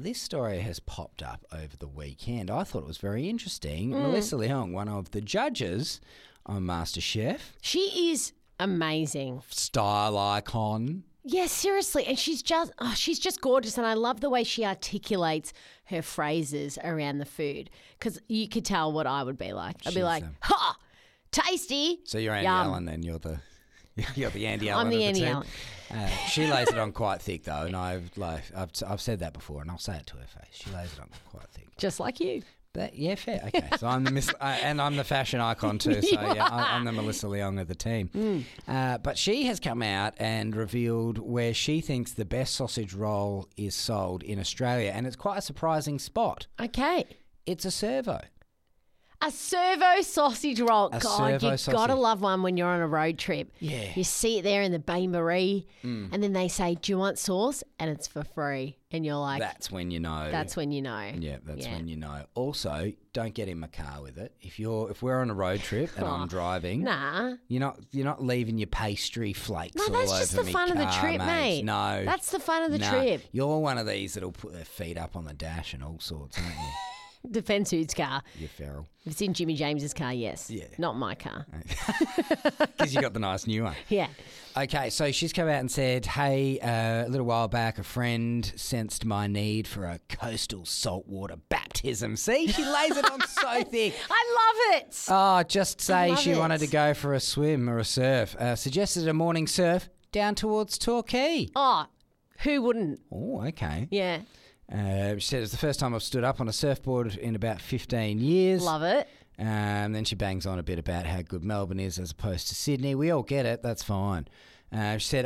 this story has popped up over the weekend. I thought it was very interesting. Melissa Leong, one of the judges on MasterChef, She is amazing. style icon. Yeah, seriously. And she's just gorgeous. And I love the way she articulates her phrases around the food, because you could tell what I would be like. I'd be She's, like, ha, tasty. So you're Andy Yum. Allen, then you're the Andy Allen. I'm the of Andy team. Allen. She lays it on quite thick though, and I've said that before, and I'll say it to her face. She lays it on quite thick. Just like you. Yeah, fair. Okay, so I'm the and I'm the fashion icon too. So yeah, I'm the Melissa Leong of the team. But she has come out and revealed where she thinks the best sausage roll is sold in Australia, and it's quite a surprising spot. Okay. It's a servo. A servo sausage roll. A God, servo you've sausage. got to love one when you're on a road trip. Yeah. You see it there in the Bain Marie, and then they say, do you want sauce? And it's for free. And you're like, That's when you know. that's when you know. Yeah, that's when you know. Also, don't get in my car with it. If we're on a road trip and I'm driving, Nah. you're not leaving your pastry flakes all No, over that's just the me fun of the car, trip, mate. No, That's the fun of the Nah. trip. You're one of these that'll put their feet up on the dash and all sorts, aren't you? Depends whose car. You're feral. If it's in Jimmy James's car, yes. Yeah. Not my car. Because you got the nice new one. Yeah. Okay, so she's come out and said, hey, a little while back, a friend sensed my need for a coastal saltwater baptism. See, she lays it on so thick. I love it. Oh, just say love she it. wanted to go for a swim or a surf. Suggested a morning surf down towards Torquay. Oh, who wouldn't? Oh, okay. Yeah. She said it's the first time I've stood up on a surfboard in about 15 years. Love it. Then she bangs on a bit about how good Melbourne is as opposed to Sydney. We all get it. That's fine. She said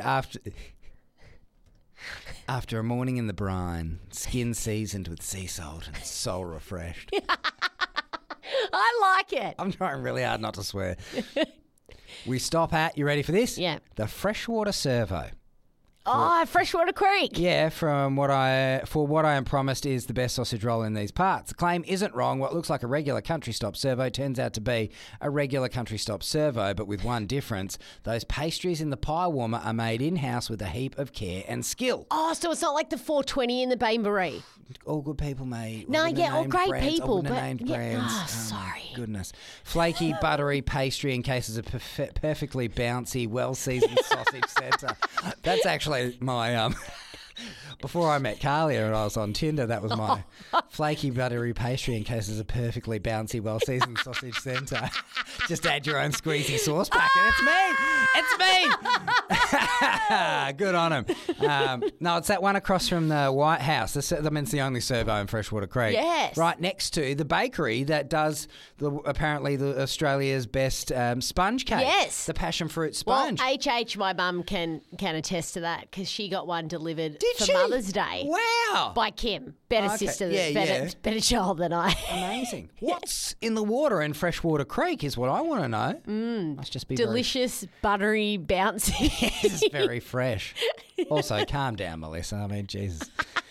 after a morning in the brine, skin seasoned with sea salt and soul refreshed. I like it. I'm trying really hard not to swear. We stop at, you ready for this? Yeah. The Freshwater Servo. Oh, Freshwater Creek. Yeah, for what I am promised is the best sausage roll in these parts. The claim isn't wrong. What looks like a regular country stop servo turns out to be a regular country stop servo, but with one difference. Those pastries in the pie warmer are made in-house with a heap of care and skill. Oh, so it's not like the 420 in the Bain Marie. All good people, mate. No, Wouldn't have yeah, all named great brands. I people, wouldn't have but named yeah. brands. Oh, my sorry. goodness. Flaky, buttery pastry in cases of perfectly bouncy, well-seasoned sausage centre. That's actually my before I met Carlia and I was on Tinder, that was my flaky, buttery pastry in cases of perfectly bouncy, well-seasoned sausage centre. Just add your own squeezy sauce pack and it's me. Good on him. No, it's that one across from the White House. It's the only servo in Freshwater Creek. Yes. Right next to the bakery that does apparently Australia's best sponge cake. Yes. The passion fruit Well, sponge. HH, my mum can attest to that because she got one delivered Did for she? Mother's Day. Wow. By Kim. Better Okay. sister, Yeah, better child than I. Amazing. What's in the water in Freshwater Creek is what I want to know. Must just be Delicious, buttery, bouncy. It's very fresh. Also, calm down, Melissa. I mean, Jesus.